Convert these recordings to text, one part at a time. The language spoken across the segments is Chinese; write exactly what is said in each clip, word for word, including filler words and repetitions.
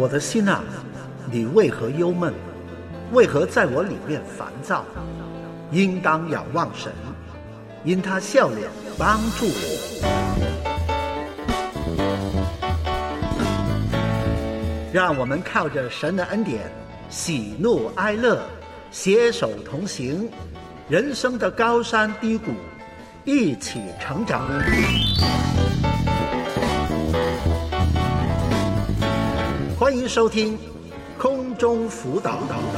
我的心啊，你为何忧闷？为何在我里面烦躁？应当仰望神，因他笑脸帮助我。让我们靠着神的恩典，喜怒哀乐，携手同行，人生的高山低谷，一起成长。欢迎收听空中辅导。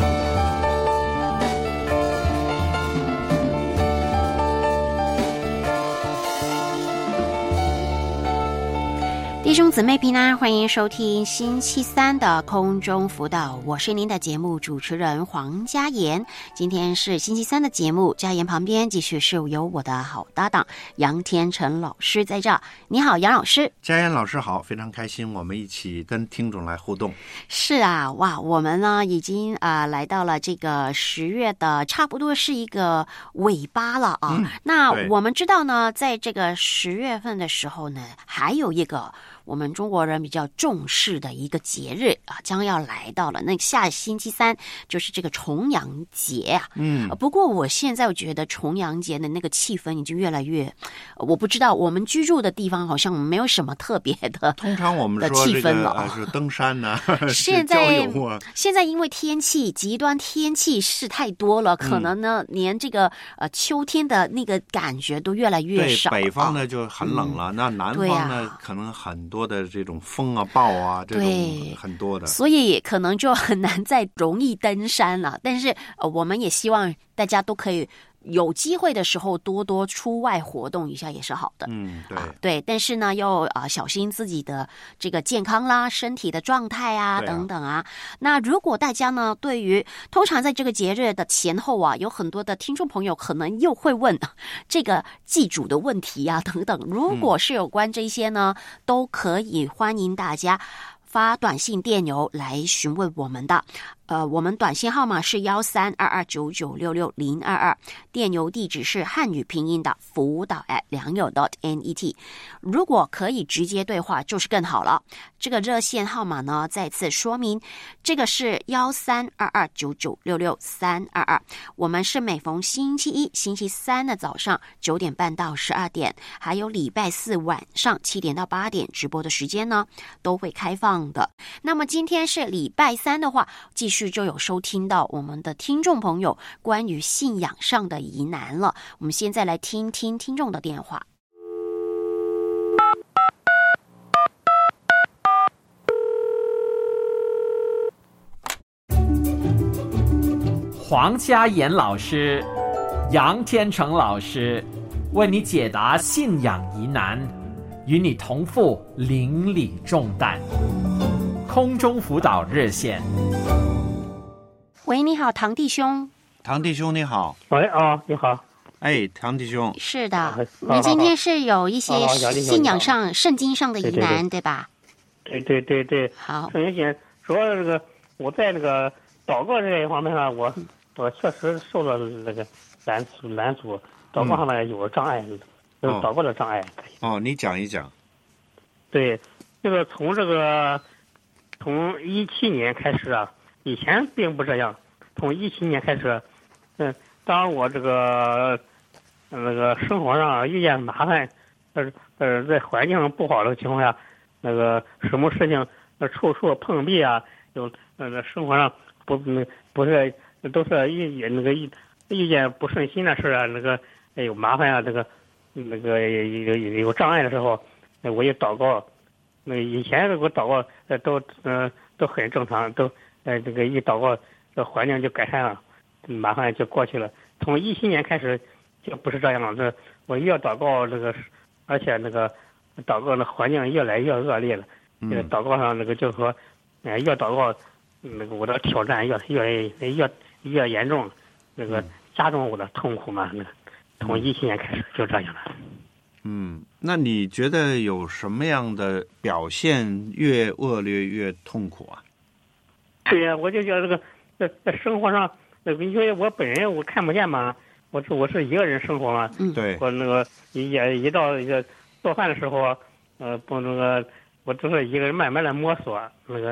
弟兄姊妹平安，欢迎收听星期三的空中辅导，我是您的节目主持人黄嘉妍。今天是星期三的节目，嘉妍旁边继续是有我的好搭档杨天成老师在这。你好，杨老师。 嘉妍老师好，非常开心，我们一起跟听众来互动。 是啊，哇，我们呢已经啊、呃、来到了这个十月的差不多是一个尾巴了啊。嗯、那我们知道呢，在这个十月份的时候呢，还有一个我们中国人比较重视的一个节日啊，将要来到了。那下星期三就是这个重阳节啊。嗯，不过我现在觉得重阳节的那个气氛已经越来越，我不知道我们居住的地方好像没有什么特别的。 通常我们说这个啊是登山呐、啊， 现在郊游啊。 现在因为天气极端天气是太多了，可能呢、嗯、连这个呃秋天的那个感觉都越来越少。 对，北方呢就很冷了，嗯、那南方呢、啊、可能很多。多的这种风啊暴啊这种很多的， 所以可能就很难再容易登山了。但是呃我们也希望大家都可以有机会的时候多多出外活动一下也是好的。 嗯，对、啊、 对，但是呢要啊、呃、小心自己的这个健康啦、身体的状态啊, 啊等等啊。那如果大家呢对于通常在这个节日的前后啊，有很多的听众朋友可能又会问这个祭祖的问题啊等等。如果是有关这些呢，嗯、都可以欢迎大家发短信电邮来询问我们的。呃，我们短信号码是幺三二二九九六六零二二，电邮地址是汉语拼音的辅导 at 良友 .net。如果可以直接对话，就是更好了。这个热线号码呢，再次说明，这个是幺三二二九九六六三二二。我们是每逢星期一、星期三的早上九点半到十二点，还有礼拜四晚上七点到八点直播的时间呢，都会开放的。那么今天是礼拜三的话，继续就有收听到我们的听众朋友关于信仰上的疑难了。我们现在来听听听众的电话。 黄嘉妍老师、杨天成老师为你解答信仰疑难，与你同负邻里重担。空中辅导热线。 喂，你好，唐弟兄。 唐弟兄你好。 喂啊，你好。 哎，唐弟兄。 是的，你今天是有一些信仰上、圣经上的疑难， 对, 对, 对, 对吧？ 对对对对。 好。 圣经主要这个我在那个祷告这一方面上，我我确实受到那个拦阻拦阻，祷告上面有障碍，有、嗯、祷告的障碍。 哦，你讲一讲。 对，这个从这个从一七年开始啊。以前并不这样，从一七年开始，嗯，当我这个那个生活上遇见麻烦，呃呃，在环境上不好的情况下，那个什么事情呃处处碰壁啊，有那个生活上不不是都是遇那个遇遇见不顺心的事啊，那个有麻烦啊，那个那个有有有障碍的时候，我也祷告，那以前我祷告呃都嗯、呃、都很正常，都。呃，这个一祷告，这环境就改善了，麻烦就过去了。从一七年开始就不是这样了，这我越祷告这个，而且那个祷告的环境越来越恶劣了。嗯。祷告上那个就是说，呃，越祷告，那个我的挑战越越越越严重，那个加重我的痛苦嘛。那个从一七年开始就这样了。 嗯，那你觉得有什么样的表现越恶劣越痛苦啊？ 对呀、啊，我就觉得这个在在生活上，那个因为我本人我看不见嘛，我是我是一个人生活嘛， 嗯，对， 我那个也一到一个做饭的时候，呃，不那个我都是一个人慢慢的摸索，那个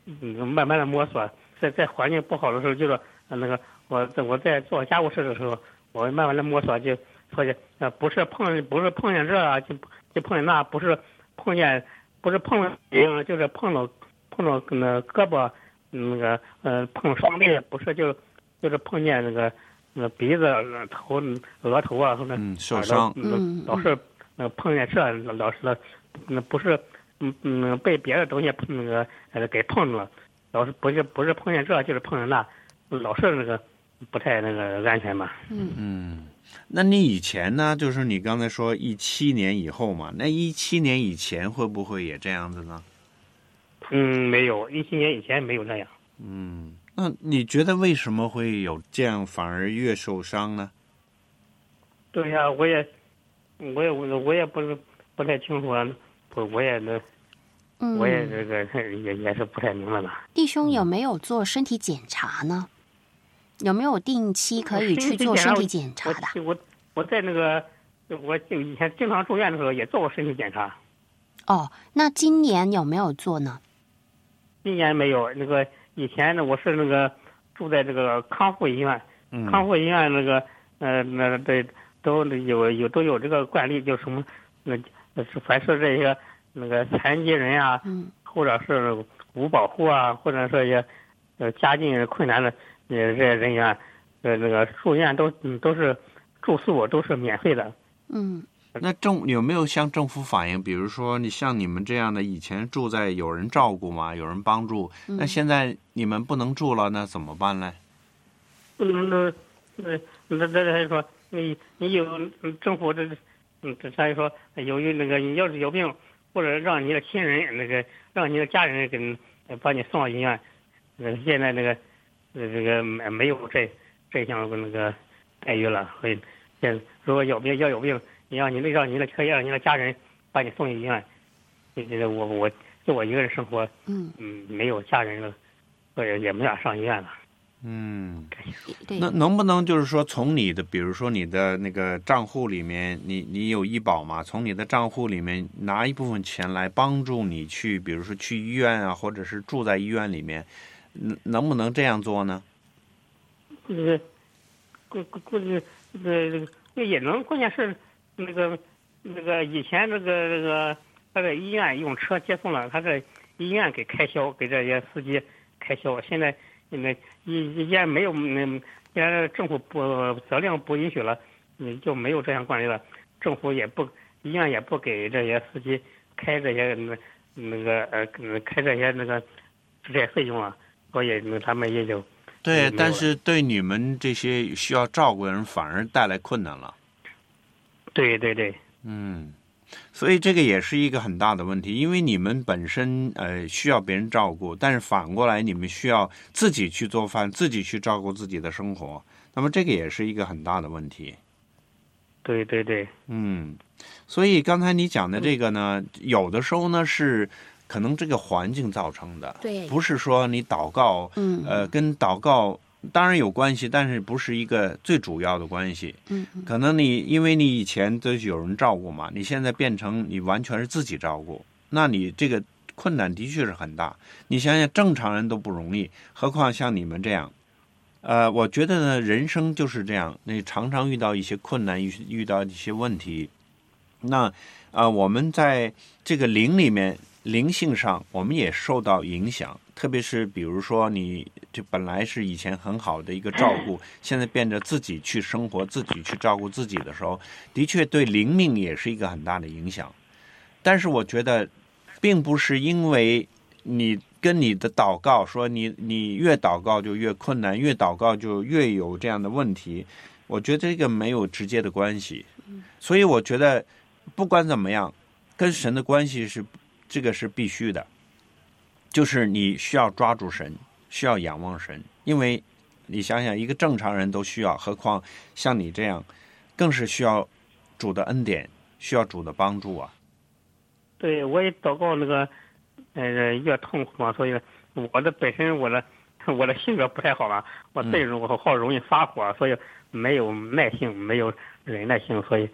嗯慢慢的摸索，在在环境不好的时候，就是呃那个我我在做家务事的时候，我慢慢的摸索，就所以呃不是碰不是碰见这啊，就就碰见那，不是碰见不是碰嗯就是碰到碰到那胳膊那个呃碰双臂，不是就就是碰见那个那鼻子头额头啊或者嗯受伤， 嗯老是那碰见这老是的那不是嗯嗯被别的东西碰那个呃给碰了，老是不是不是碰见这就是碰见那，老是那个不太那个安全嘛。 嗯嗯，那你以前呢？就是你刚才说一七年以后嘛，那一七年以前会不会也这样子呢？ 嗯，没有，一七年以前没有这样。 嗯，那你觉得为什么会有这样反而越受伤呢？ 对呀、我也我也我也不是不太清楚啊，我我也那嗯， 我也这个也也是不太明白吧。 弟兄有没有做身体检查呢？有没有定期可以去做身体检查的？ 我我我在那个我以前经常住院的时候也做过身体检查。 哦，那今年有没有做呢？ 今年没有，那个以前呢，我是那个住在这个康复医院， 嗯康复医院那个呃那对都有有都有这个惯例，就什么那是凡是这些那个残疾人啊， 嗯或者是无保护啊，或者是一些呃家境困难的呃这些人员，呃那个住院都嗯都是住宿都是免费的。 嗯那政有没有向政府反映？比如说，你像你们这样的，以前住在有人照顾嘛，有人帮助， 嗯那现在你们不能住了，那怎么办呢？ 嗯，那那那那他就说你你有政府这嗯，这他就说由于那个你要是有病，或者让你的亲人那个让你的家人给把你送到医院，呃，现在那个呃这个没没有这这项那个待遇了，所以现如果有病要有病，你让你的让你的可以让你的家人把你送去医院，这这我我就我一个人生活， 嗯嗯，没有家人了，所以也没法上医院了。 嗯， 对， 那能不能就是说，从你的，比如说你的那个账户里面，你你有医保嘛？从你的账户里面拿一部分钱来帮助你去，比如说去医院啊，或者是住在医院里面，能能不能这样做呢？ 那个，估估估计这个那也能，关键是那个那个以前那个那个他在医院用车接送了，他在医院给开销，给这些司机开销。现在那医医院没有那，既然政府不责令不允许了，你就没有这样惯例了。政府也不医院也不给这些司机开这些那那个呃开这些那个这些费用啊，所以那他们也就。 对，但是对你们这些需要照顾的人反而带来困难了。 对对对， 嗯，所以这个也是一个很大的问题，因为你们本身呃需要别人照顾，但是反过来你们需要自己去做饭，自己去照顾自己的生活，那么这个也是一个很大的问题。 对对对， 嗯，所以刚才你讲的这个呢，有的时候呢是可能这个环境造成的， 对不是说你祷告， 嗯呃，跟祷告当然有关系，但是不是一个最主要的关系。 嗯可能你因为你以前都有人照顾嘛，你现在变成你完全是自己照顾，那你这个困难的确是很大。你想想，正常人都不容易，何况像你们这样。呃，我觉得呢，人生就是这样，你常常遇到一些困难，遇遇到一些问题。那呃，我们在这个灵里面，灵性上，我们也受到影响。特别是比如说，你这本来是以前很好的一个照顾，现在变得自己去生活、自己去照顾自己的时候，的确对灵命也是一个很大的影响。但是我觉得，并不是因为你跟你的祷告说你你越祷告就越困难，越祷告就越有这样的问题。我觉得这个没有直接的关系。所以我觉得不管怎么样，跟神的关系是这个是必须的，就是你需要抓住神，需要仰望神，因为你想想，一个正常人都需要，何况像你这样，更是需要主的恩典，需要主的帮助啊。 对，我也祷告那个，呃，越痛苦嘛，所以我的本身我的我的性格不太好嘛，我最容我好容易发火，所以没有耐性，没有忍耐性，所以，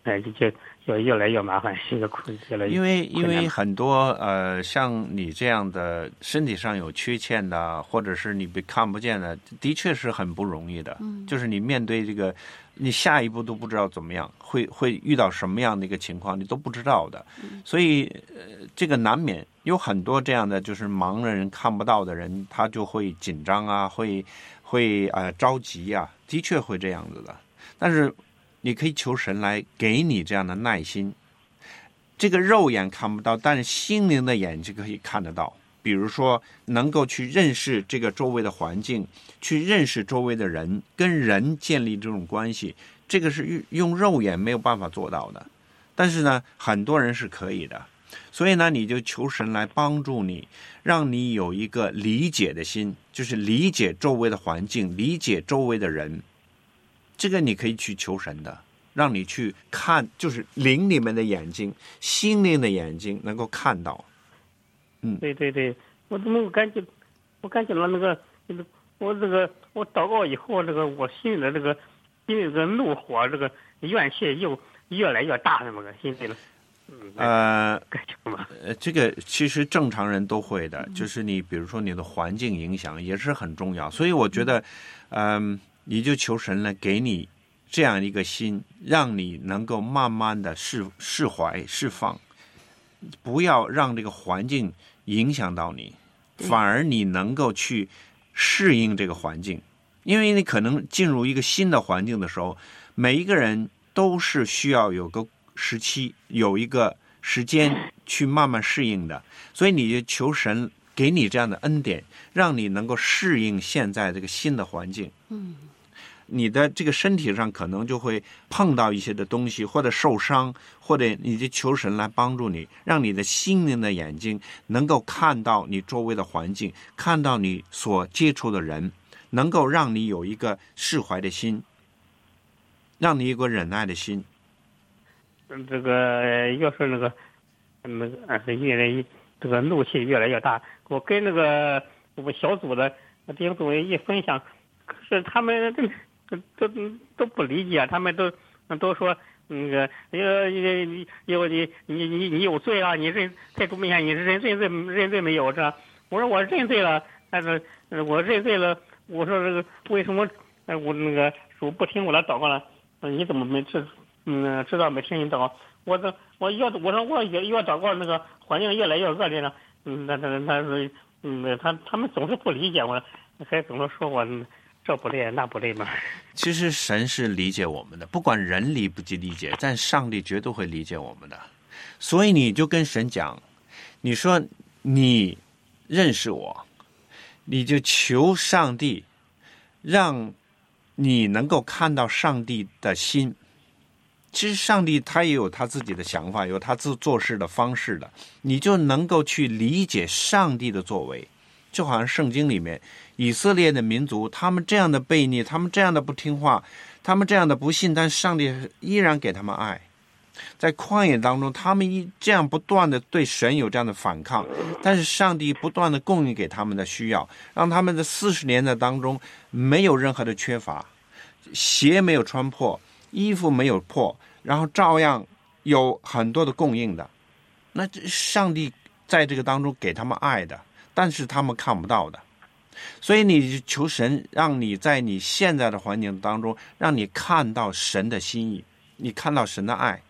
哎，就就就越来越麻烦，这个越来越因为因为很多呃，像你这样的身体上有缺陷的，或者是你被看不见的，的确是很不容易的。嗯，就是你面对这个，你下一步都不知道怎么样，会会遇到什么样的一个情况，你都不知道的。嗯、所以呃，这个难免有很多这样的，就是盲的人看不到的人，他就会紧张啊，会会呃着急啊，的确会这样子的。但是你可以求神来给你这样的耐心。这个肉眼看不到，但是心灵的眼睛可以看得到。比如说，能够去认识这个周围的环境，去认识周围的人，跟人建立这种关系，这个是用肉眼没有办法做到的。但是呢，很多人是可以的。所以呢，你就求神来帮助你，让你有一个理解的心，就是理解周围的环境，理解周围的人。这个你可以去求神的，让你去看，就是灵里面的眼睛，心灵的眼睛能够看到。嗯， 对对对，我怎么感觉，我感觉到那个，我这个我祷告以后，这个我心里的这个心里的怒火，这个怨气又越来越大，那么个心里了。 呃，呃，这个其实正常人都会的，就是你比如说你的环境影响也是很重要，所以我觉得，嗯、呃，你就求神来给你这样一个心，让你能够慢慢的释释怀释放，不要让这个环境影响到你，反而你能够去适应这个环境，因为你可能进入一个新的环境的时候，每一个人都是需要有个时期，有一个时间去慢慢适应的，所以你就求神给你这样的恩典，让你能够适应现在这个新的环境。嗯，你的这个身体上可能就会碰到一些的东西，或者受伤，或者你就求神来帮助你，让你的心灵的眼睛能够看到你周围的环境，看到你所接触的人，能够让你有一个释怀的心，让你有一个忍耐的心。 这个要是那个那个越来越这个怒气越来越大，我跟那个我们小组的弟兄姊妹一分享，可是他们都都都不理解，他们都都说那个呃你你你你你有罪啊，你认在主面前你认认罪认罪没有？这我说我认罪了，但是我认罪了，我说这个为什么我那个主不听我的祷告了？你怎么没这？嗯，知道没听你祷告，我这我要我说我越越祷告，那个环境越来越恶劣了。嗯，那那那是嗯，他他们总是不理解我，还总是说我这不对那不对嘛。 其实神是理解我们的，不管人理不理解，但上帝绝对会理解我们的。所以你就跟神讲，你说你认识我，你就求上帝，让你能够看到上帝的心。其实上帝他也有他自己的想法，有他自做事的方式的，你就能够去理解上帝的作为。就好像圣经里面以色列的民族，他们这样的悖逆，他们这样的不听话，他们这样的不信，但上帝依然给他们爱。在旷野当中，他们一这样不断的对神有这样的反抗，但是上帝不断的供应给他们的需要，让他们在四十年的当中没有任何的缺乏，鞋没有穿破，衣服没有破，然后照样有很多的供应的。那上帝在这个当中给他们爱的，但是他们看不到的。所以你求神，让你在你现在的环境当中，让你看到神的心意，你看到神的爱，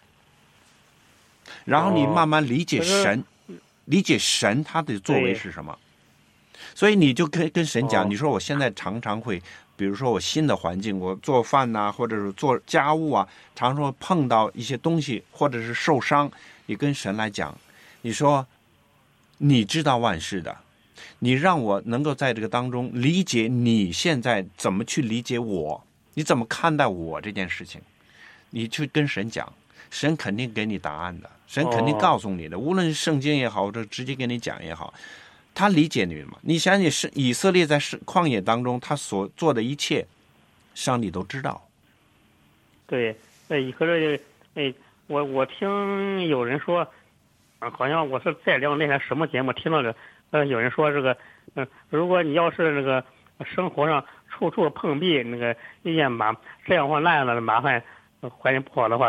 然后你慢慢理解神，哦、理解神他的作为是什么。所以你就可以跟神讲，哦、你说我现在常常会，比如说我新的环境，我做饭呐、啊，或者是做家务啊，常常会碰到一些东西，或者是受伤，你跟神来讲，你说你知道万事的，你让我能够在这个当中理解你现在怎么去理解我，你怎么看待我这件事情，你去跟神讲，神肯定给你答案的，神肯定告诉你的，哦、无论是圣经也好，或者直接跟你讲也好，他理解你嘛。你想想是以色列在旷野当中他所做的一切，上帝都知道。 对，哎，可是哎，我我听有人说，啊，好像我是在聊那天什么节目听到的，呃，有人说这个，嗯、呃，如果你要是那个生活上处处碰壁，那个一件麻这样或那样的麻烦，环境不好的话，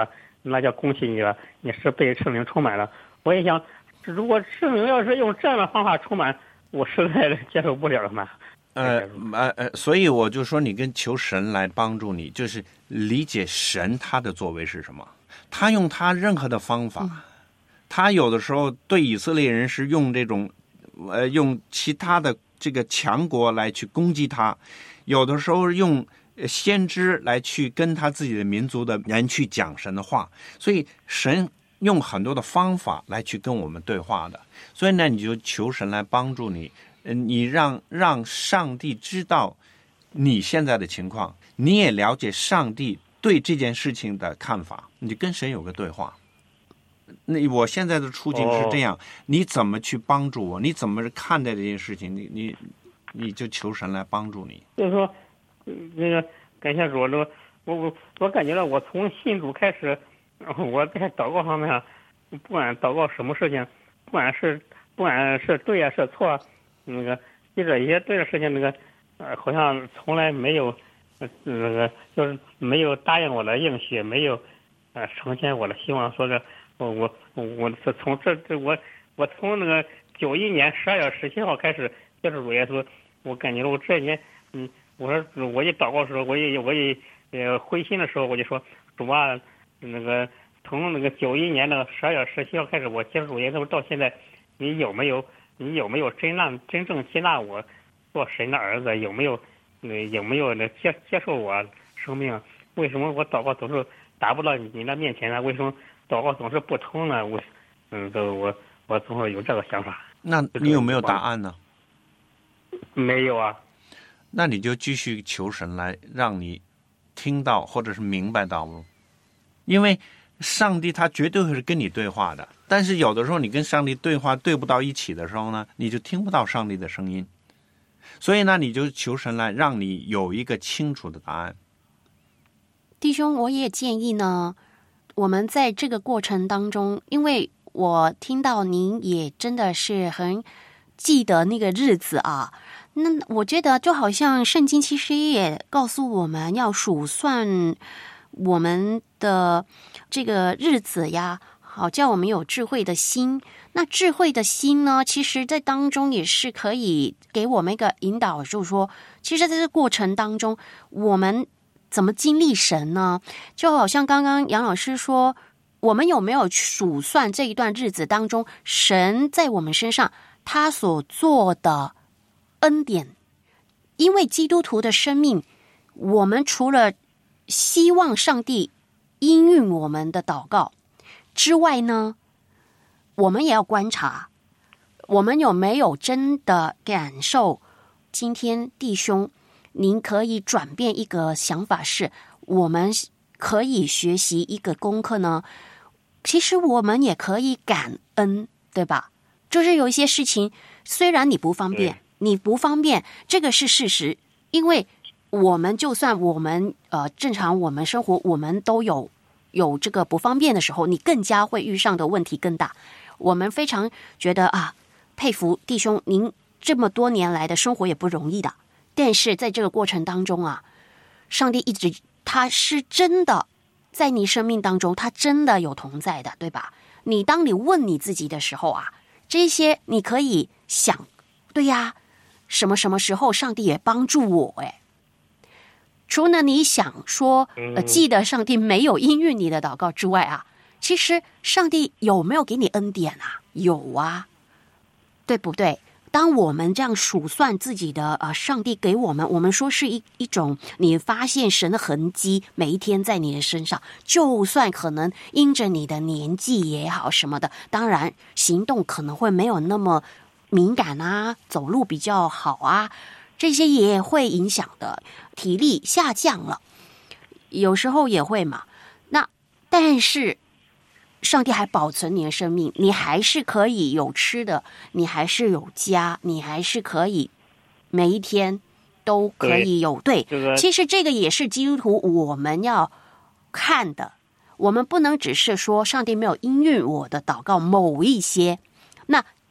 那叫恭喜你了，你是被圣灵充满了。我也想，如果圣灵要是用这样的方法充满，我实在是接受不了了嘛。 呃呃呃，所以我就说，你跟求神来帮助你，就是理解神他的作为是什么。他用他任何的方法，嗯、他有的时候对以色列人是用这种，呃，用其他的这个强国来去攻击他，有的时候用先知来去跟他自己的民族的人去讲神的话，所以神用很多的方法来去跟我们对话的。所以呢，你就求神来帮助你。你让让上帝知道你现在的情况，你也了解上帝对这件事情的看法，你就跟神有个对话。那我现在的处境是这样，哦、你怎么去帮助我？你怎么看待这件事情？你你你就求神来帮助你。 就是说，那个感谢主，我我我感觉到我从信主开始，我在祷告方面，不管祷告什么事情，不管是不管是对啊是错啊。那个记者一些对的事情，那个呃，好像从来没有，呃，那个就是没有答应我的应许，没有呃呈现我的希望。说是我我我是从这这我我从那个九一年十二月十七号开始接触主耶稣，我感觉我这一年，嗯，我说我一祷告的时候，我也我也呃灰心的时候，我就说主啊，那个从那个九一年的十二月十七号开始，我接触主耶稣到现在，你有没有？你有没有真让真正接纳我做神的儿子？有没有呃有没有呢接接受我生命？为什么我祷告总是达不到你的面前呢？为什么祷告总是不通呢？我嗯，都我我总是有这个想法。 那你有没有答案呢？ 没有啊。 那你就继续求神来让你听到或者是明白到了，因为上帝他绝对会是跟你对话的。但是有的时候你跟上帝对话对不到一起的时候呢，你就听不到上帝的声音。所以呢，你就求神来让你有一个清楚的答案。 弟兄，我也建议呢，我们在这个过程当中，因为我听到您也真的是很记得那个日子啊，那我觉得就好像圣经其实也告诉我们要数算我们的这个日子呀，好叫我们有智慧的心。那智慧的心呢，其实在当中也是可以给我们一个引导，就是说其实在这个过程当中我们怎么经历神呢？就好像刚刚杨老师说，我们有没有数算这一段日子当中神在我们身上他所做的恩典。因为基督徒的生命，我们除了希望上帝应允我们的祷告之外呢，我们也要观察我们有没有真的感受。今天弟兄您可以转变一个想法，是我们可以学习一个功课呢，其实我们也可以感恩，对吧？就是有一些事情虽然你不方便你不方便这个是事实，因为我们就算我们呃正常我们生活我们都有有这个不方便的时候，你更加会遇上的问题更大。我们非常觉得啊，佩服弟兄您这么多年来的生活也不容易的，但是在这个过程当中啊，上帝一直他是真的在你生命当中，他真的有同在的，对吧？你当你问你自己的时候啊，这些你可以想，对呀，什么什么时候上帝也帮助我哎。除了你想说呃，记得上帝没有应允你的祷告之外啊，其实上帝有没有给你恩典啊？有啊，对不对？当我们这样数算自己的呃，上帝给我们，我们说是一一种你发现神的痕迹每一天在你的身上，就算可能因着你的年纪也好什么的，当然行动可能会没有那么敏感啊，走路比较好啊，这些也会影响的，体力下降了，有时候也会嘛。那但是上帝还保存你的生命，你还是可以有吃的，你还是有家，你还是可以每一天都可以有 对, 对、这个、其实这个也是基督徒我们要看的，我们不能只是说上帝没有应允我的祷告某一些，那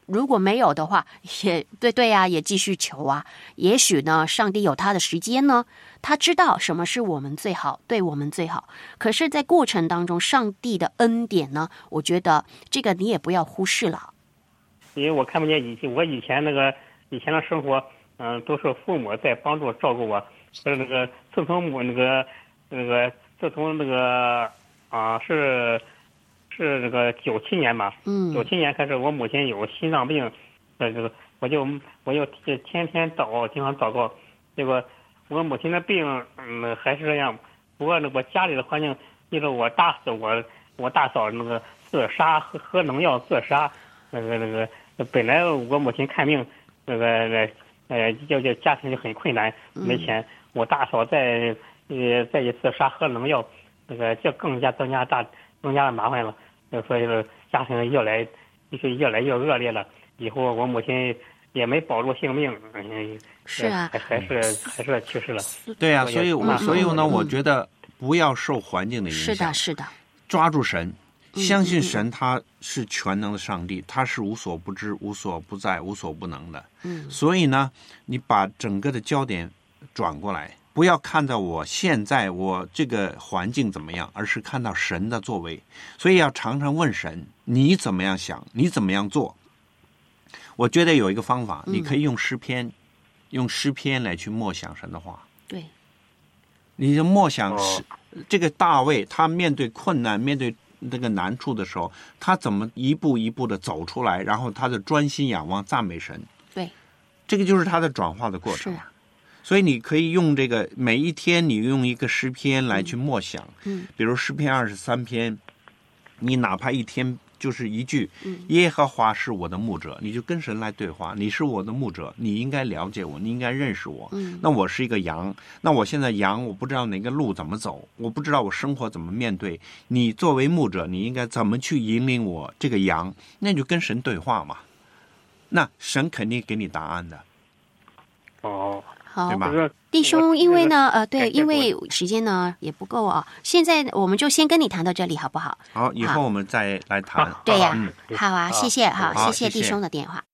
如果没有的话，也对对啊，也继续求啊。也许呢，上帝有他的时间呢，他知道什么是我们最好，对我们最好。可是，在过程当中，上帝的恩典呢，我觉得这个你也不要忽视了。 因为我看不见以前我以前那个以前的生活，嗯、呃，都是父母在帮助照顾我。是那个自从我那个那个自从那个啊是。是这个九七年吧，嗯，九七年开始，我母亲有心脏病，呃，这个我就我就天天祷，经常祷告，结果我母亲的病，嗯，还是这样。不过呢，我家里的环境，因为我大嫂，我我大嫂那个自杀，喝喝农药自杀，那个那个本来我母亲看病，那个呃，要要家庭就很困难，没钱。嗯、我大嫂再呃再一次杀喝农药，那个这更加增加大增加的麻烦了。所以说家庭越来就是越来越恶劣了，以后我母亲也没保住性命，嗯， 是啊， 还还是还是去世了。 对啊，所以我所以呢，我觉得不要受环境的影响， 是的，是的， 抓住神，相信神，他是全能的上帝，他是无所不知、无所不在、无所不能的。嗯，所以呢，你把整个的焦点转过来。不要看到我现在我这个环境怎么样，而是看到神的作为。所以要常常问神，你怎么样想，你怎么样做。我觉得有一个方法，你可以用诗篇、嗯、用诗篇来去默想神的话。 对， 你的默想是、哦、这个大卫他面对困难面对这个难处的时候，他怎么一步一步的走出来，然后他的专心仰望赞美神。 对， 这个就是他的转化的过程。 是啊， 所以你可以用这个每一天，你用一个诗篇来去默想，嗯，比如诗篇二十三篇，你哪怕一天就是一句，嗯，耶和华是我的牧者，你就跟神来对话，你是我的牧者，你应该了解我，你应该认识我，嗯，那我是一个羊，那我现在羊，我不知道哪个路怎么走，我不知道我生活怎么面对，你作为牧者，你应该怎么去引领我这个羊，那你就跟神对话嘛，那神肯定给你答案的。 哦。 好，弟兄，因为呢，呃，对，因为时间呢也不够啊，现在我们就先跟你谈到这里，好不好？ 好，以后我们再来谈。 对呀、啊嗯，好啊，谢谢，好，好谢谢弟兄的电话。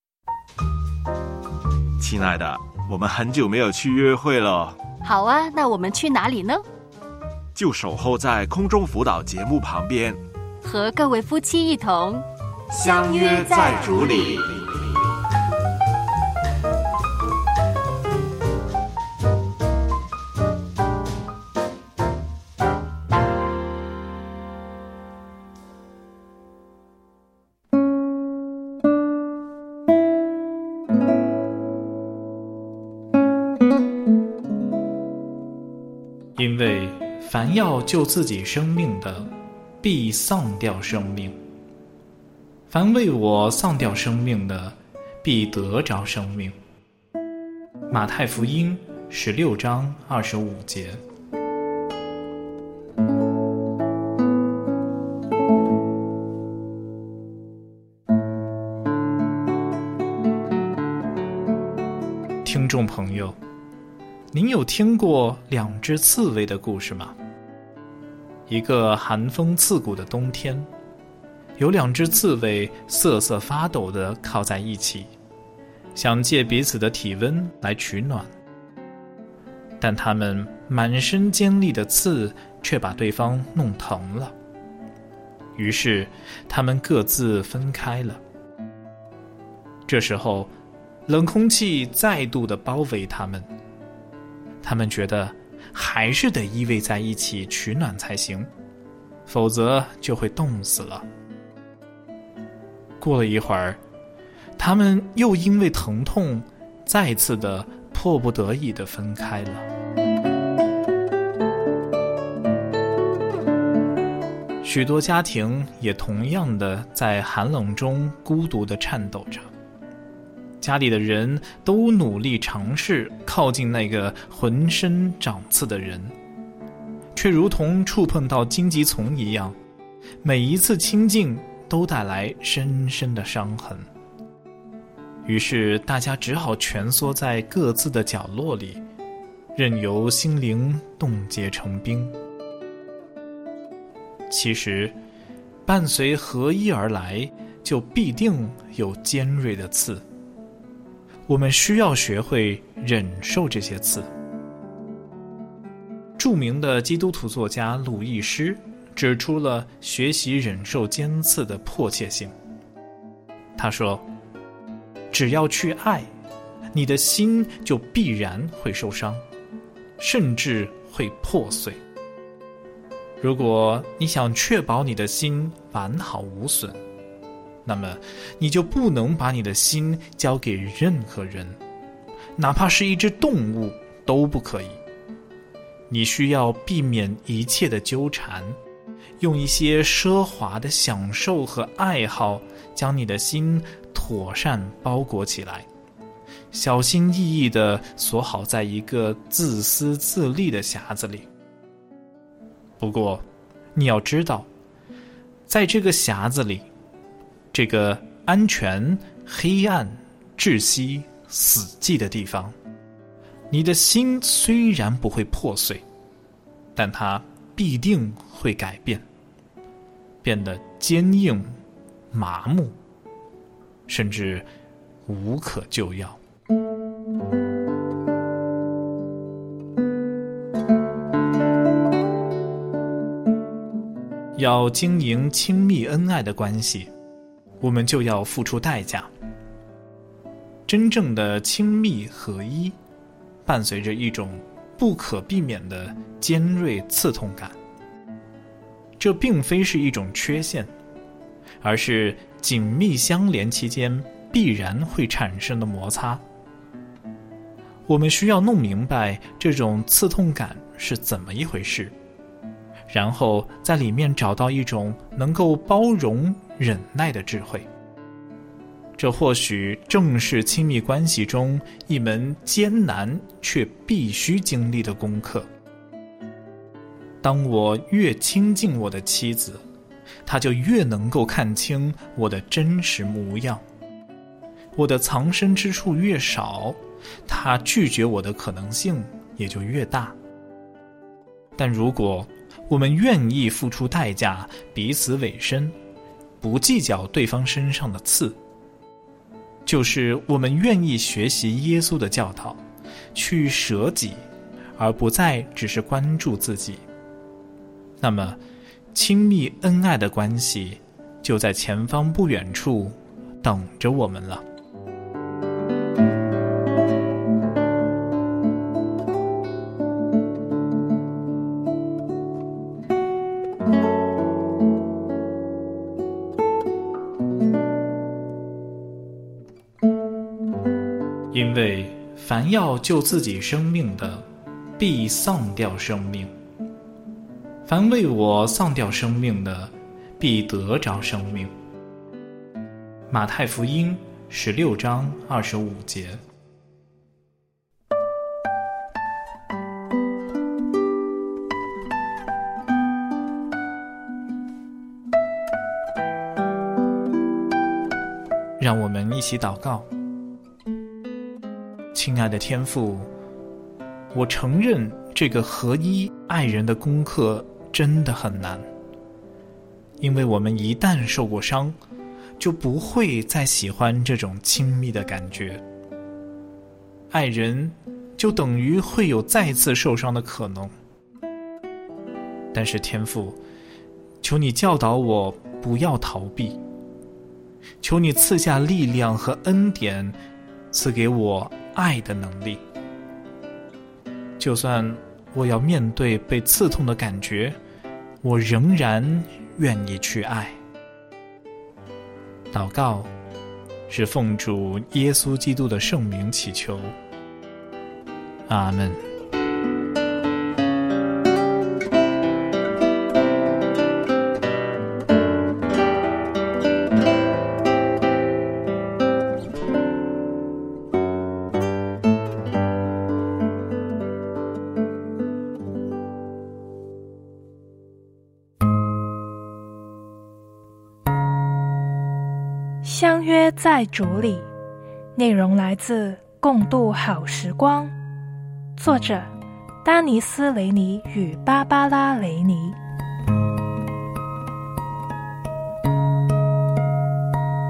亲爱的，我们很久没有去约会了。 好啊，那我们去哪里呢？ 就守候在空中辅导节目旁边， 和各位夫妻一同相约在主里。 因为凡要救自己生命的，必丧掉生命；凡为我丧掉生命的，必得着生命。马太福音十六章二十五节。听众朋友，您有听过两只刺猬的故事吗？一个寒风刺骨的冬天，有两只刺猬瑟瑟发抖地靠在一起，想借彼此的体温来取暖，但它们满身尖利的刺却把对方弄疼了，于是它们各自分开了。这时候冷空气再度地包围它们，他们觉得还是得依偎在一起取暖才行，否则就会冻死了。过了一会儿，他们又因为疼痛再次的迫不得已的分开了。许多家庭也同样的在寒冷中孤独的颤抖着，家里的人都努力尝试靠近那个浑身长刺的人，却如同触碰到荆棘丛一样，每一次亲近都带来深深的伤痕。于是大家只好蜷缩在各自的角落里，任由心灵冻结成冰。其实伴随合一而来就必定有尖锐的刺。我们需要学会忍受这些刺。著名的基督徒作家鲁易斯指出了学习忍受尖刺的迫切性。他说，只要去爱，你的心就必然会受伤，甚至会破碎。如果你想确保你的心完好无损，那么你就不能把你的心交给任何人，哪怕是一只动物都不可以。你需要避免一切的纠缠，用一些奢华的享受和爱好将你的心妥善包裹起来，小心翼翼地锁好在一个自私自利的匣子里。不过你要知道，在这个匣子里，这个安全、黑暗、窒息、死寂的地方，你的心虽然不会破碎，但它必定会改变，变得坚硬、麻木，甚至无可救药。要经营亲密恩爱的关系，我们就要付出代价。真正的亲密合一，伴随着一种不可避免的尖锐刺痛感。这并非是一种缺陷，而是紧密相连期间必然会产生的摩擦。我们需要弄明白这种刺痛感是怎么一回事，然后在里面找到一种能够包容、忍耐的智慧。这或许正是亲密关系中一门艰难却必须经历的功课。当我越亲近我的妻子，她就越能够看清我的真实模样。我的藏身之处越少，她拒绝我的可能性也就越大。但如果我们愿意付出代价，彼此委身，不计较对方身上的刺，就是我们愿意学习耶稣的教导，去舍己，而不再只是关注自己。那么，亲密恩爱的关系就在前方不远处等着我们了。因为凡要救自己生命的，必丧掉生命；凡为我丧掉生命的，必得着生命。马太福音十六章二十五节。让我们一起祷告。亲爱的天父，我承认这个合一爱人的功课真的很难，因为我们一旦受过伤，就不会再喜欢这种亲密的感觉。爱人就等于会有再次受伤的可能。但是天父，求你教导我不要逃避，求你赐下力量和恩典，赐给我爱的能力。就算我要面对被刺痛的感觉，我仍然愿意去爱。祷告是奉主耶稣基督的圣名祈求，阿们。 相约在主里，内容来自《共度好时光》，作者丹尼斯·雷尼与芭芭拉·雷尼。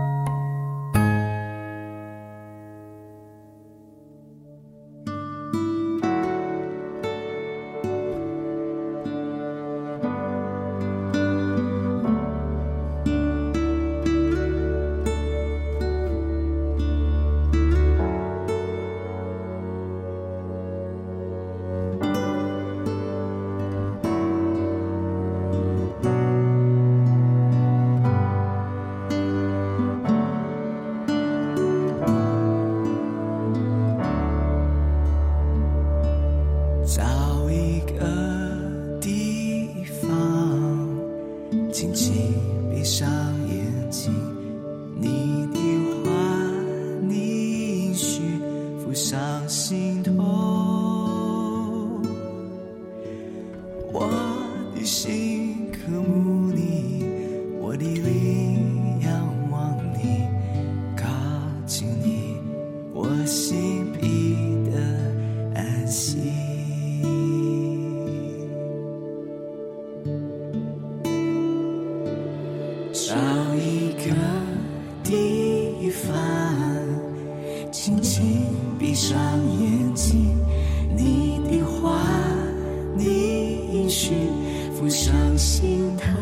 轻轻闭上眼睛，你的话，你应许浮上心头，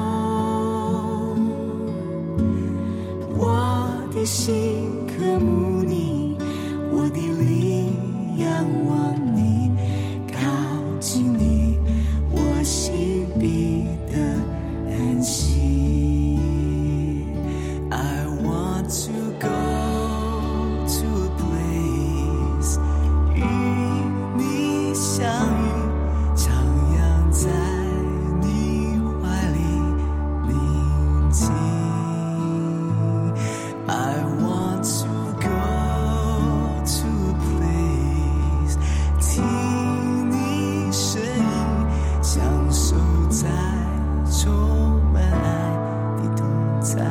我的心渴慕你，我的灵仰望你，靠近你，我心必得安息。 I want to go to a place 与你相遇，徜徉在你怀里宁静。I want to go to a place 听你声音，享受在充满爱的同在。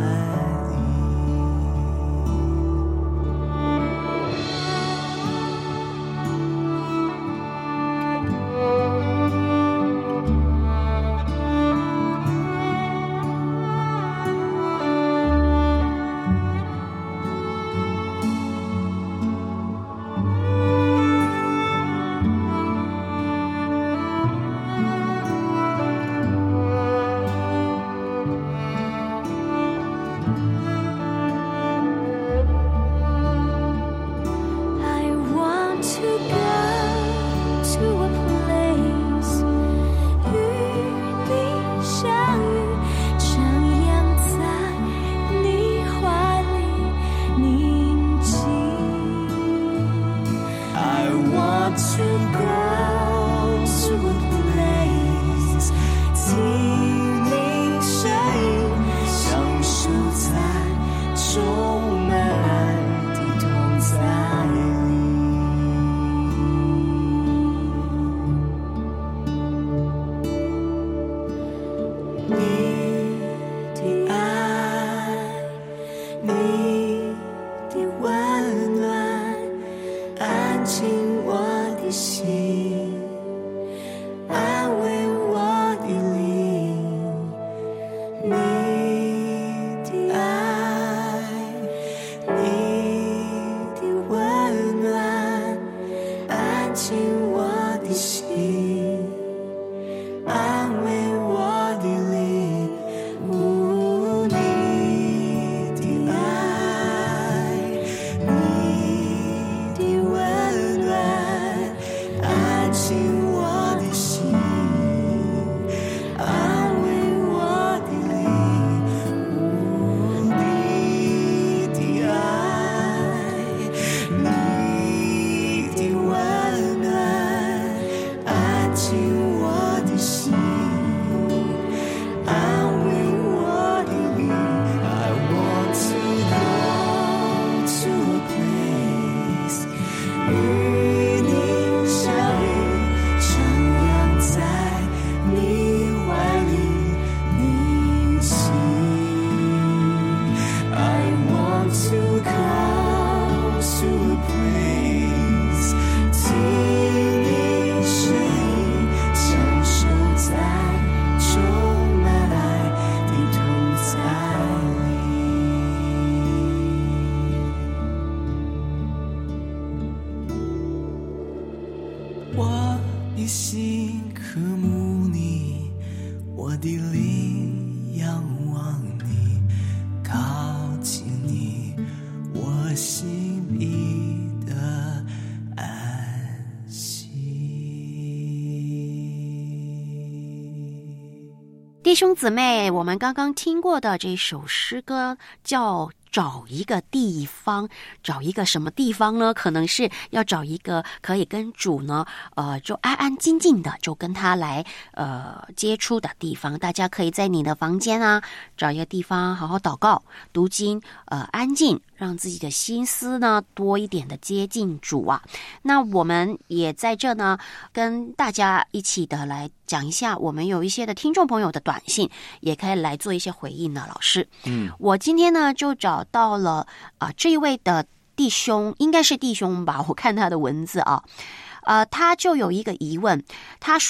弟兄姊妹，我们刚刚听过的这首诗歌叫找一个地方，找一个什么地方呢？可能是要找一个可以跟主呢，呃，就安安静静的，就跟他来呃接触的地方。大家可以在你的房间啊，找一个地方好好祷告、读经，呃，安静，让自己的心思呢多一点的接近主啊。那我们也在这呢，跟大家一起的来讲一下，我们有一些的听众朋友的短信，也可以来做一些回应呢。老师，嗯，我今天呢就找到了啊、呃、这一位的弟兄，应该是弟兄吧，我看他的文字啊，呃，他就有一个疑问，他说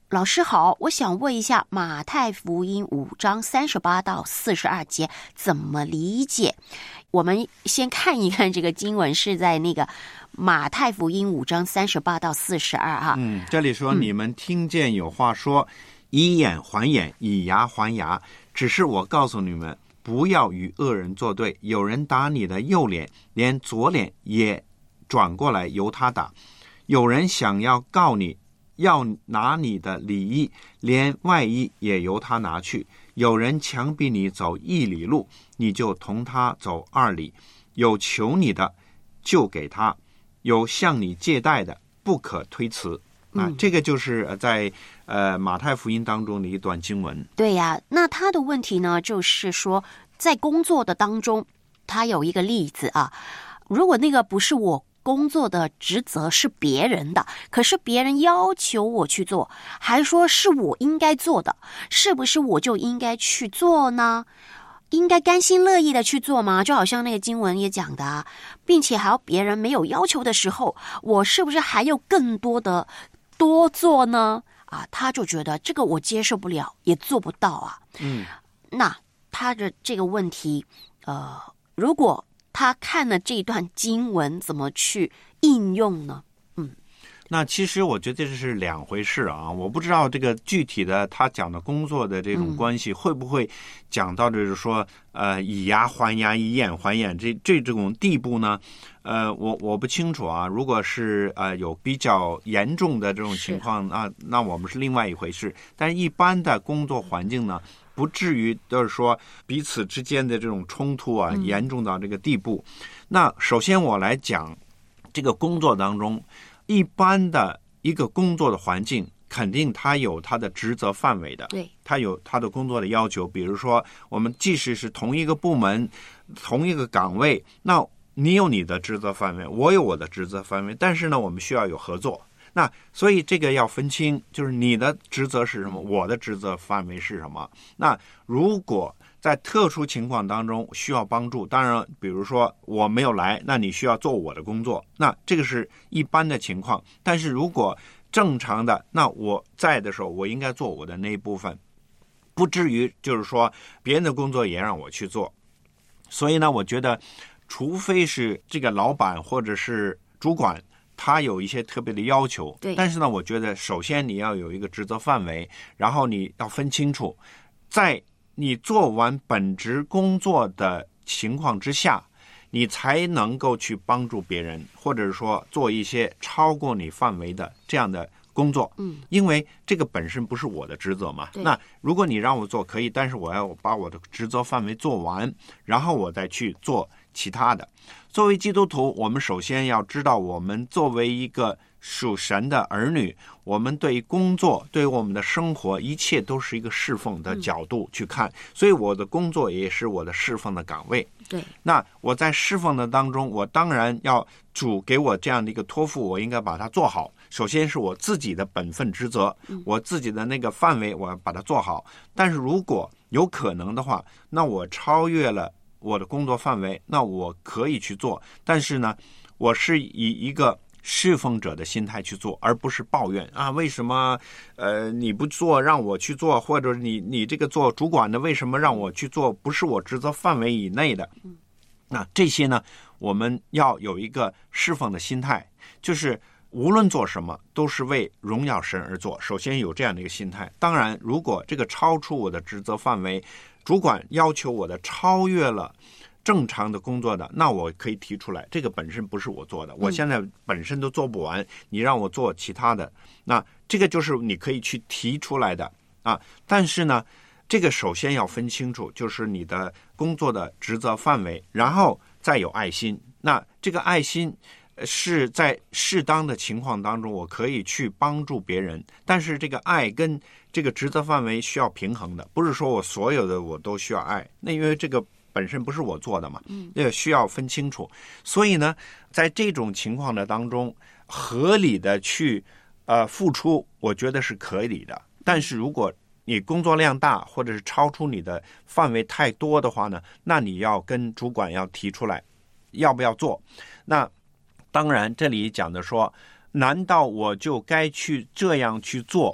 老师好，我想问一下马太福音五章三十八到四十二节怎么理解？我们先看一看这个经文是在那个马太福音五章三十八到四十二哈。 嗯，这里说、 嗯、 你们听见有话说，以眼还眼，以牙还牙，只是我告诉你们，不要与恶人作对。有人打你的右脸，连左脸也转过来由他打；有人想要告你，要拿你的里衣，连外衣也由他拿去；有人强逼你走一里路，你就同他走二里；有求你的，就给他；有向你借贷的，不可推辞。啊， 嗯、 这个就是在呃马太福音当中的一段经文。 对呀，那他的问题呢，就是说在工作的当中，他有一个例子啊，如果那个不是我工作的职责，是别人的，可是别人要求我去做，还说是我应该做的，是不是我就应该去做呢？应该甘心乐意的去做吗？就好像那个经文也讲的啊，并且还要别人没有要求的时候，我是不是还有更多的多做呢？啊，他就觉得这个我接受不了，也做不到啊。 嗯， 那他的这个问题，呃，如果他看了这段经文，怎么去应用呢？嗯， 那其实我觉得这是两回事啊。我不知道这个具体的他讲的工作的这种关系、嗯、会不会讲到就是说呃以牙还牙，以眼还眼这这种地步呢？呃，我我不清楚啊。如果是呃有比较严重的这种情况啊，那我们是另外一回事。但是一般的工作环境呢，不至于就是说彼此之间的这种冲突啊、嗯、严重到这个地步。那首先我来讲这个工作当中，一般的一个工作的环境，肯定它有它的职责范围的， 对， 它有它的工作的要求。比如说我们即使是同一个部门同一个岗位，那你有你的职责范围，我有我的职责范围，但是呢我们需要有合作。那所以这个要分清，就是你的职责是什么，我的职责范围是什么。那如果在特殊情况当中需要帮助，当然比如说我没有来，那你需要做我的工作，那这个是一般的情况。但是如果正常的，那我在的时候我应该做我的那一部分，不至于就是说别人的工作也让我去做。所以呢我觉得除非是这个老板或者是主管他有一些特别的要求， 对， 但是呢我觉得首先你要有一个职责范围，然后你要分清楚，在你做完本职工作的情况之下，你才能够去帮助别人，或者说做一些超过你范围的这样的工作。 嗯， 因为这个本身不是我的职责嘛。那如果你让我做可以，但是我要把我的职责范围做完，然后我再去做其他的。作为基督徒，我们首先要知道，我们作为一个属神的儿女，我们对于工作，对于我们的生活，一切都是一个侍奉的角度去看、嗯、所以我的工作也是我的侍奉的岗位。 对， 那我在侍奉的当中，我当然要主给我这样的一个托付，我应该把它做好。首先是我自己的本分职责、嗯、我自己的那个范围我要把它做好。但是如果有可能的话，那我超越了我的工作范围，那我可以去做，但是呢我是以一个侍奉者的心态去做，而不是抱怨啊，为什么呃你不做让我去做，或者你你这个做主管的为什么让我去做不是我职责范围以内的。那这些呢我们要有一个侍奉的心态，就是无论做什么都是为荣耀神而做，首先有这样的一个心态。当然如果这个超出我的职责范围，主管要求我的超越了正常的工作的，那我可以提出来，这个本身不是我做的，我现在本身都做不完，你让我做其他的，那这个就是你可以去提出来的啊。但是呢这个首先要分清楚，就是你的工作的职责范围，然后再有爱心。那这个爱心是在适当的情况当中我可以去帮助别人，但是这个爱跟这个职责范围需要平衡的，不是说我所有的我都需要爱，那因为这个本身不是我做的嘛，那个需要分清楚。所以呢在这种情况的当中，合理的去呃付出我觉得是可以的，但是如果你工作量大或者是超出你的范围太多的话呢，那你要跟主管要提出来要不要做。那当然这里讲的说，难道我就该去这样去做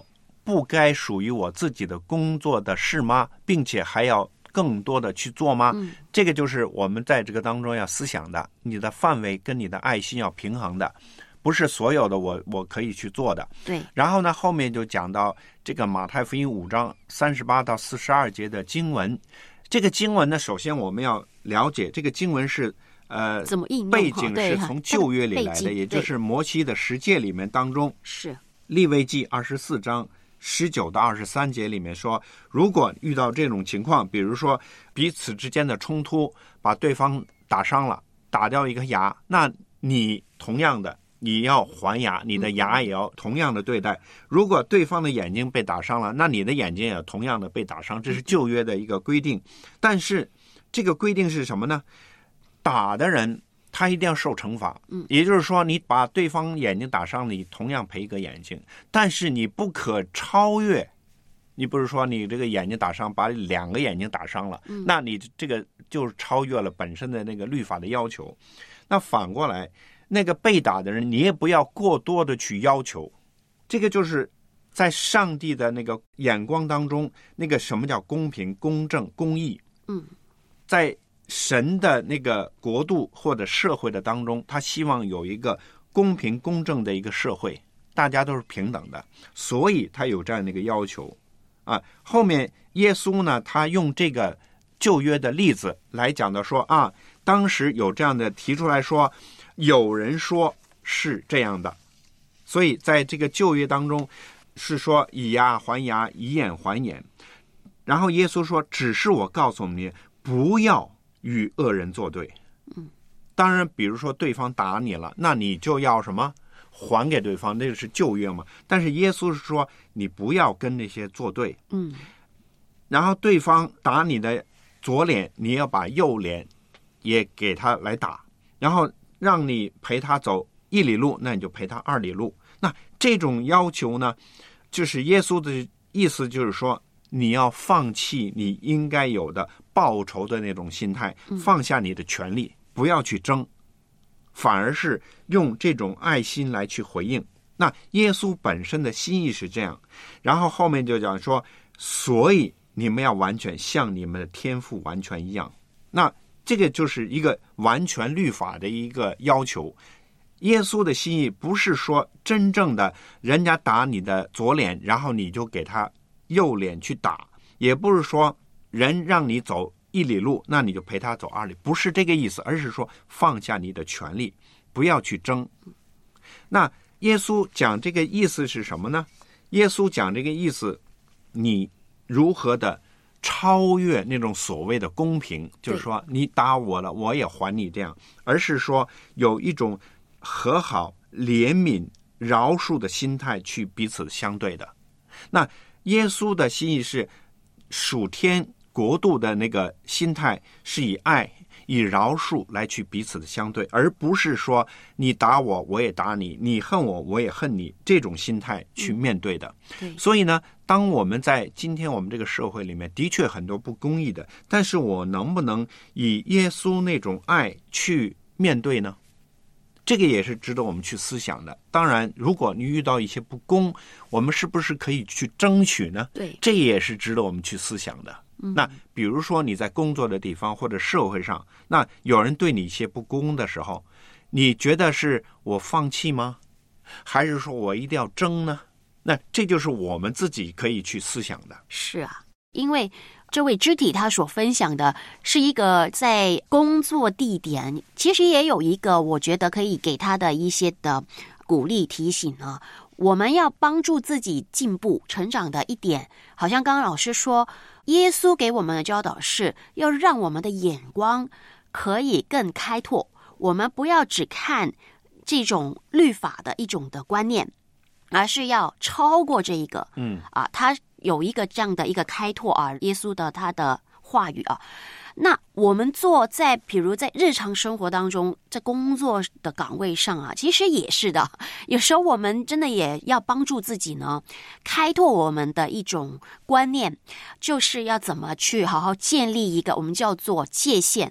不该属于我自己的工作的事吗？并且还要更多的去做吗？ 嗯， 这个就是我们在这个当中要思想的，你的范围跟你的爱心要平衡的，不是所有的我我可以去做的。 对。 然后呢，后面就讲到这个马太福音五章三十八到四十二节的经文。这个经文呢，首先我们要了解这个经文是呃怎么应用， 背景是从旧约里来的，也就是摩西的十诫里面当中。 是利未记二十四章十九到二十三节里面说，如果遇到这种情况，比如说彼此之间的冲突，把对方打伤了，打掉一个牙，那你同样的你要还牙，你的牙也要同样的对待。如果对方的眼睛被打伤了，那你的眼睛也同样的被打伤，这是旧约的一个规定。但是这个规定是什么呢？打的人他一定要受惩罚，也就是说你把对方眼睛打伤了，你同样赔一个眼睛，但是你不可超越。你不是说你这个眼睛打伤把两个眼睛打伤了，那你这个就超越了本身的那个律法的要求。那反过来，那个被打的人你也不要过多的去要求。这个就是在上帝的那个眼光当中，那个什么叫公平、公正、公义。 嗯， 在神的那个国度或者社会的当中，他希望有一个公平公正的一个社会，大家都是平等的，所以他有这样的一个要求啊。后面耶稣呢，他用这个旧约的例子来讲到说啊，当时有这样的提出来说，有人说是这样的，所以在这个旧约当中是说以牙还牙，以眼还眼。然后耶稣说，只是我告诉你，不要与恶人作对。 嗯， 当然比如说对方打你了，那你就要什么还给对方，那是旧约嘛。但是耶稣是说你不要跟那些作对。 嗯， 然后对方打你的左脸，你要把右脸也给他来打，然后让你陪他走一里路，那你就陪他二里路。那这种要求呢，就是耶稣的意思，就是说你要放弃你应该有的报仇的那种心态，放下你的权利，不要去争，反而是用这种爱心来去回应。那耶稣本身的心意是这样，然后后面就讲说，所以你们要完全像你们的天父完全一样。那这个就是一个完全律法的一个要求。耶稣的心意不是说真正的人家打你的左脸，然后你就给他右脸去打，也不是说人让你走一里路，那你就陪他走二里，不是这个意思，而是说放下你的权利，不要去争。那耶稣讲这个意思是什么呢？耶稣讲这个意思，你如何的超越那种所谓的公平，就是说你打我了我也还你这样，而是说有一种和好、怜悯、饶恕的心态去彼此相对的。那耶稣的心意是属天国度的那个心态，是以爱以饶恕来去彼此的相对，而不是说你打我我也打你，你恨我我也恨你，这种心态去面对的。 嗯、对， 所以呢，当我们在今天我们这个社会里面的确很多不公义的，但是我能不能以耶稣那种爱去面对呢？这个也是值得我们去思想的。当然如果你遇到一些不公，我们是不是可以去争取呢？ 对， 这也是值得我们去思想的。 嗯、 那比如说你在工作的地方或者社会上，那有人对你一些不公的时候，你觉得是我放弃吗？还是说我一定要争呢？那这就是我们自己可以去思想的。 是啊，因为这位肢体他所分享的是一个在工作地点，其实也有一个我觉得可以给他的一些的鼓励提醒呢。我们要帮助自己进步成长的一点，好像刚刚老师说，耶稣给我们的教导是要让我们的眼光可以更开拓，我们不要只看这种律法的一种的观念，而是要超过这一个。 嗯啊，他有一个这样的一个开拓啊，耶稣的他的话语啊。那我们做在比如在日常生活当中，在工作的岗位上啊，其实也是的，有时候我们真的也要帮助自己呢，开拓我们的一种观念，就是要怎么去好好建立一个我们叫做界限。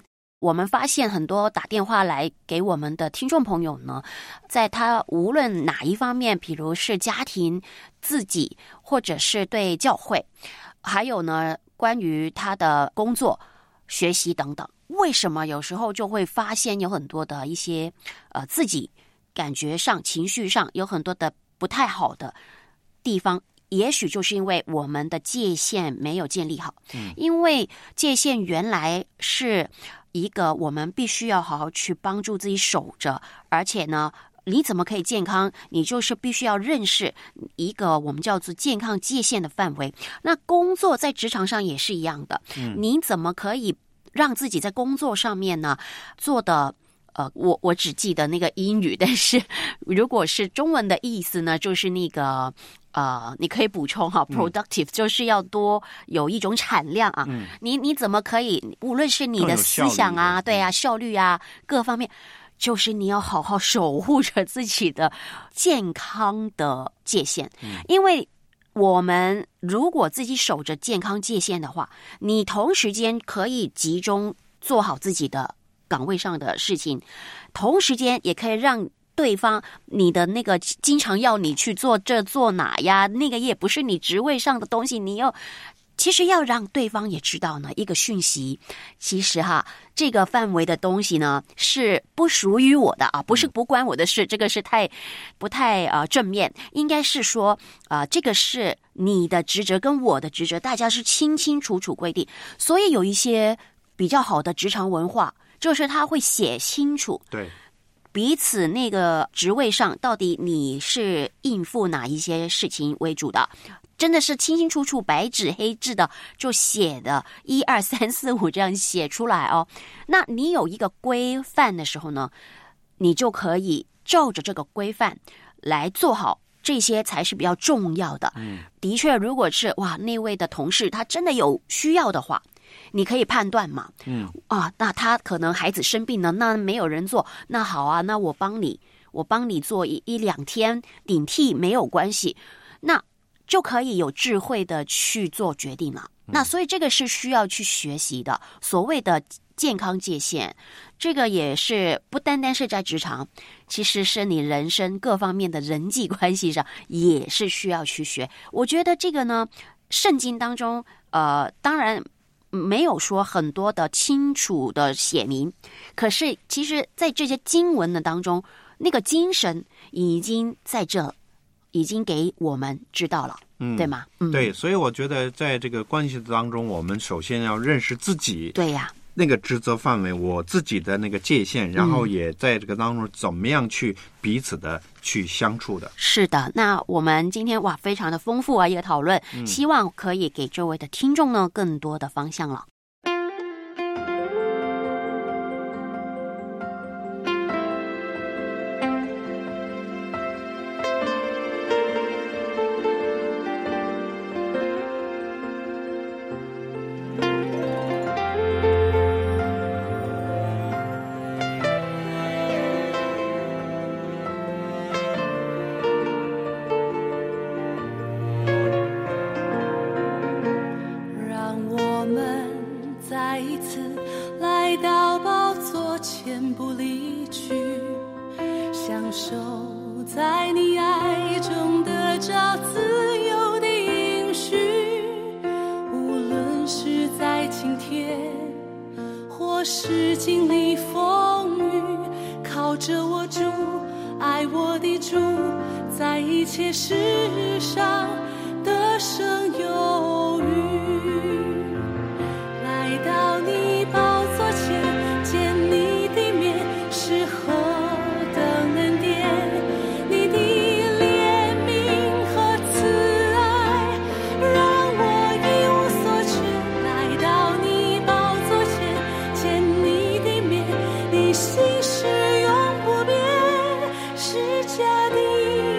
我们发现很多打电话来给我们的听众朋友呢，在他无论哪一方面，比如是家庭、自己，或者是对教会，还有呢关于他的工作、学习等等，为什么有时候就会发现有很多的一些呃自己感觉上、情绪上有很多的不太好的地方？也许就是因为我们的界限没有建立好，嗯，因为界限原来是一个我们必须要好好去帮助自己守着，而且呢，你怎么可以健康？你就是必须要认识一个我们叫做健康界限的范围。那工作在职场上也是一样的，嗯，你怎么可以让自己在工作上面呢做的？呃，我我只记得那个英语，但是如果是中文的意思呢，就是那个呃，你可以补充哈 ，productive、嗯、就是要多有一种产量啊。嗯、你你怎么可以，无论是你的思想啊，对啊，效率啊，各方面，就是你要好好守护着自己的健康的界限，嗯、因为我们如果自己守着健康界限的话，你同时间可以集中做好自己的岗位上的事情，同时间也可以让对方你的那个经常要你去做这做哪呀，那个也不是你职位上的东西，你要其实要让对方也知道呢一个讯息，其实哈这个范围的东西呢是不属于我的啊，不是不关我的事，这个是太不太呃正面，应该是说啊、呃、这个是你的职责跟我的职责，大家是清清楚楚规定，所以有一些比较好的职场文化。就是他会写清楚， 对彼此那个职位上到底你是应付哪一些事情为主的，真的是清清楚楚白纸黑字的就写的一二三四五这样写出来哦。那你有一个规范的时候呢，你就可以照着这个规范来做好，这些才是比较重要的。嗯，的确，如果是哇那位的同事他真的有需要的话，你可以判断嘛，嗯啊，那他可能孩子生病了，那没有人做，那好啊，那我帮你，我帮你做一一两天顶替没有关系，那就可以有智慧的去做决定了。嗯、那所以这个是需要去学习的，所谓的健康界限，这个也是不单单是在职场，其实是你人生各方面的人际关系上也是需要去学。我觉得这个呢，圣经当中，呃，当然。没有说很多的清楚的写明，可是其实在这些经文的当中，那个精神已经在这，已经给我们知道了，嗯、对吗？嗯， 对，所以我觉得在这个关系当中，我们首先要认识自己， 对呀， 那个职责范围，我自己的那个界限，然后也在这个当中怎么样去彼此的去相处的。 是的，那我们今天哇非常的丰富啊一个讨论，嗯、希望可以给这位的听众呢更多的方向了。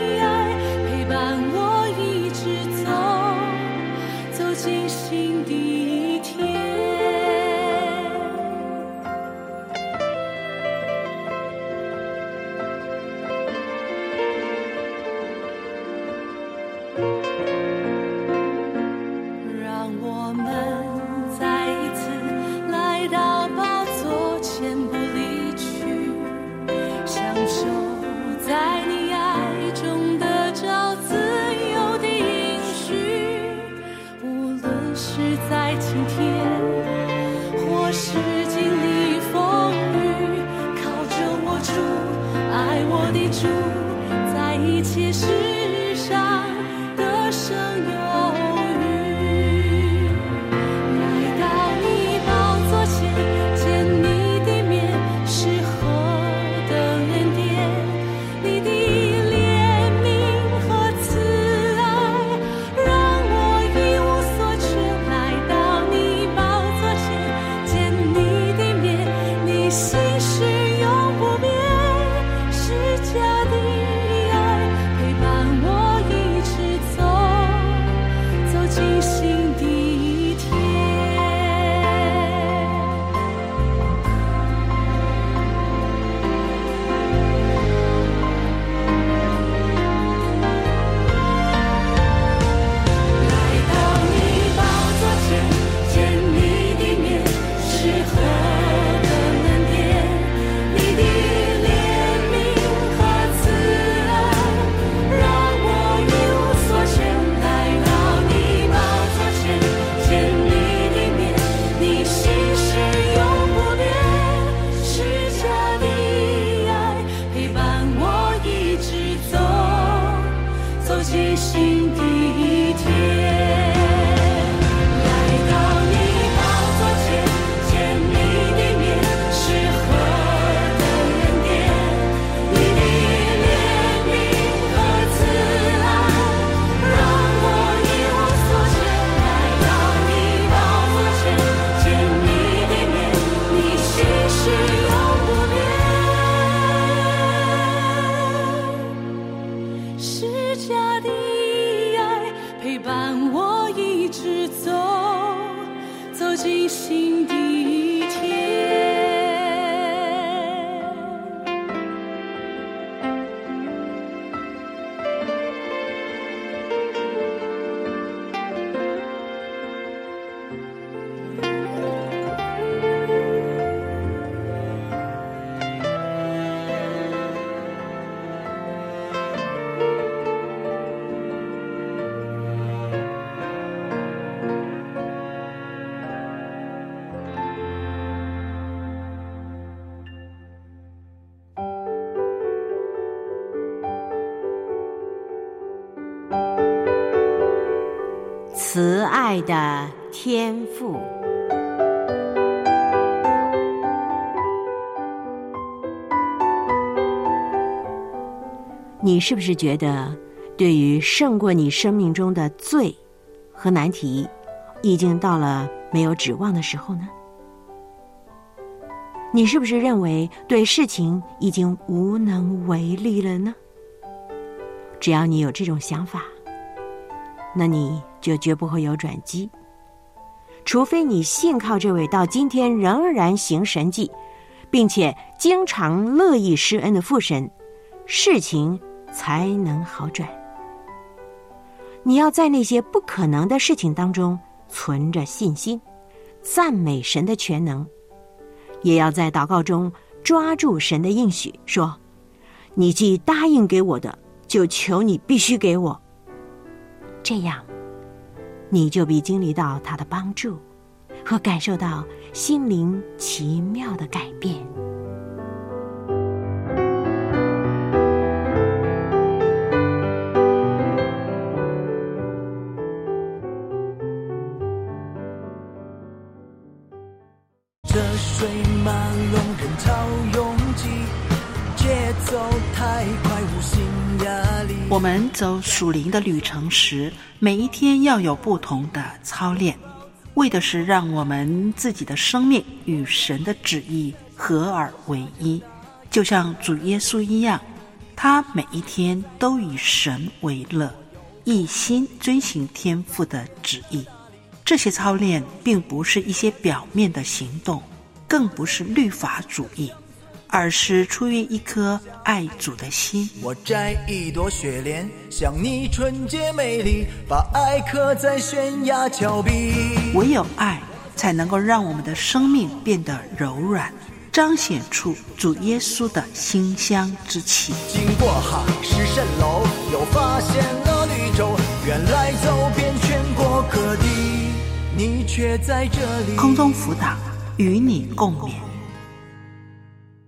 心底爱我的主，在一切事上得胜有余。来到你宝座前，见你的面是何等恩典，你的怜悯和慈爱让我一无所缺。来到你宝座前，见你的面，你心是永不变，是假的爱陪伴我一直走，走进新的一天。来到你宝座前，见你的面是何等恩典，你的怜悯和慈爱让我一无所缺。来到你宝座前，见你的面，你心是永不变，是假的爱陪伴我一直走，走进新的一天。来到你宝座前，见你的面是何等恩典，你的怜悯和慈爱让我一无所缺。来到你宝座前，见你的面，你心是永不变，是假的爱陪伴我一直走，走进新的一天。 慈爱的天父。你是不是觉得对于胜过你生命中的罪和难题，已经到了没有指望的时候呢？你是不是认为对事情已经无能为力了呢？只要你有这种想法，那你就绝不会有转机，除非你信靠这位到今天仍然行神迹，并且经常乐意施恩的父神，事情才能好转。你要在那些不可能的事情当中存着信心，赞美神的全能，也要在祷告中抓住神的应许，说：你既答应给我的，就求你必须给我。这样你就必经历到他的帮助，和感受到心灵奇妙的改变。 这水漫龙人潮拥挤，节奏太快，无心压力。 我们走属灵的旅程时，每一天要有不同的操练，为的是让我们自己的生命与神的旨意合而为一，就像主耶稣一样，他每一天都以神为乐，一心遵行天父的旨意。这些操练并不是一些表面的行动，更不是律法主义，而是出于一颗爱主的心。 我摘一朵雪莲，像你纯洁美丽，把爱刻在悬崖峭壁。 唯有爱才能够让我们的生命变得柔软，彰显出主耶稣的馨香之气。 经过海市蜃楼，又发现了绿洲，原来走遍全国各地，你却在这里。 空中辅导与你共勉。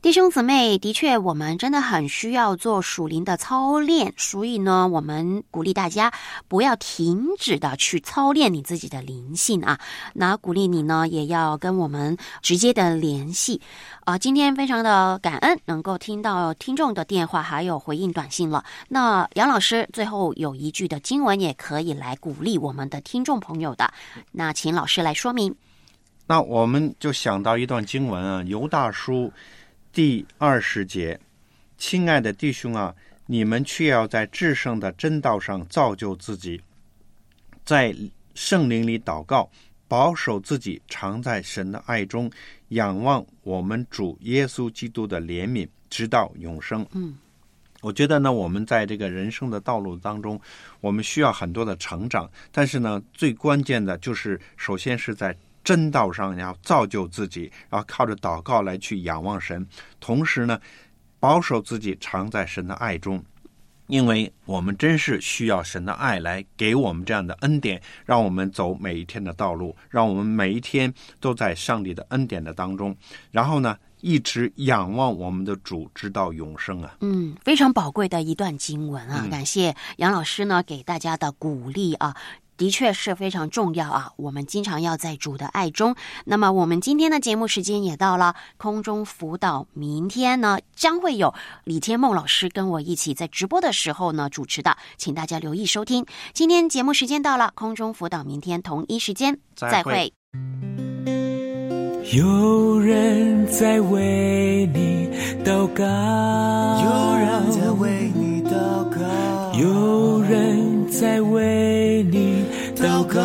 弟兄姊妹，的确我们真的很需要做属灵的操练，所以呢我们鼓励大家不要停止的去操练你自己的灵性啊。那鼓励你呢也要跟我们直接的联系啊、呃。今天非常的感恩能够听到听众的电话还有回应短信了。那杨老师最后有一句的经文也可以来鼓励我们的听众朋友的，那请老师来说明。 那我们就想到一段经文啊，犹大书第二十节，亲爱的弟兄啊，你们却要在至圣的真道上造就自己，在圣灵里祷告，保守自己常在神的爱中，仰望我们主耶稣基督的怜悯，直到永生。 嗯， 我觉得呢，我们在这个人生的道路当中，我们需要很多的成长，但是呢，最关键的就是首先是在真道上要造就自己，然后靠着祷告来去仰望神，同时呢保守自己常在神的爱中，因为我们真是需要神的爱来给我们这样的恩典，让我们走每一天的道路，让我们每一天都在上帝的恩典的当中，然后呢一直仰望我们的主直到永生啊。 嗯，非常宝贵的一段经文啊、嗯、感谢杨老师呢给大家的鼓励啊，的确是非常重要啊！我们经常要在主的爱中。那么我们今天的节目时间也到了，空中辅导明天呢将会有李天梦老师跟我一起在直播的时候呢主持的，请大家留意收听。今天节目时间到了，空中辅导明天同一时间再会。 有人在为你祷告， 有人在为你祷告， 有人在为你祷告。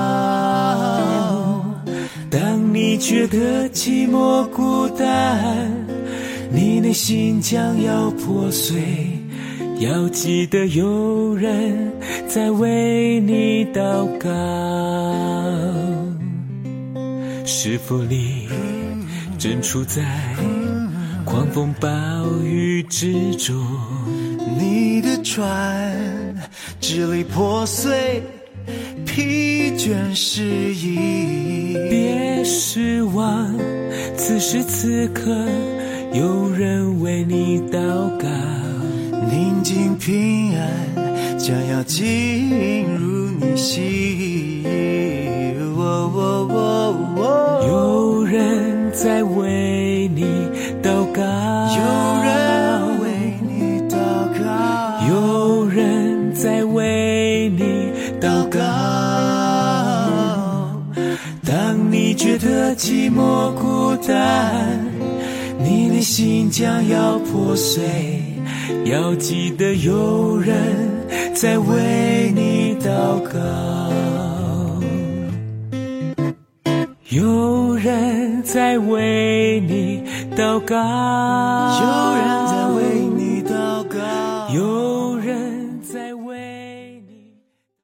当你觉得寂寞孤单，你内心将要破碎，要记得有人在为你祷告。是否你正处在狂风暴雨之中， 你的船支离破碎，疲倦失意， 别失望，此时此刻有人为你祷告， 宁静平安将要进入你心。哦哦哦哦， 有人在为你祷告， 有人为你祷告， 有人在为你祷告。当你觉得寂寞孤单，你内心将要破碎，要记得有人在为你祷告。有人在为你祷告， 有人在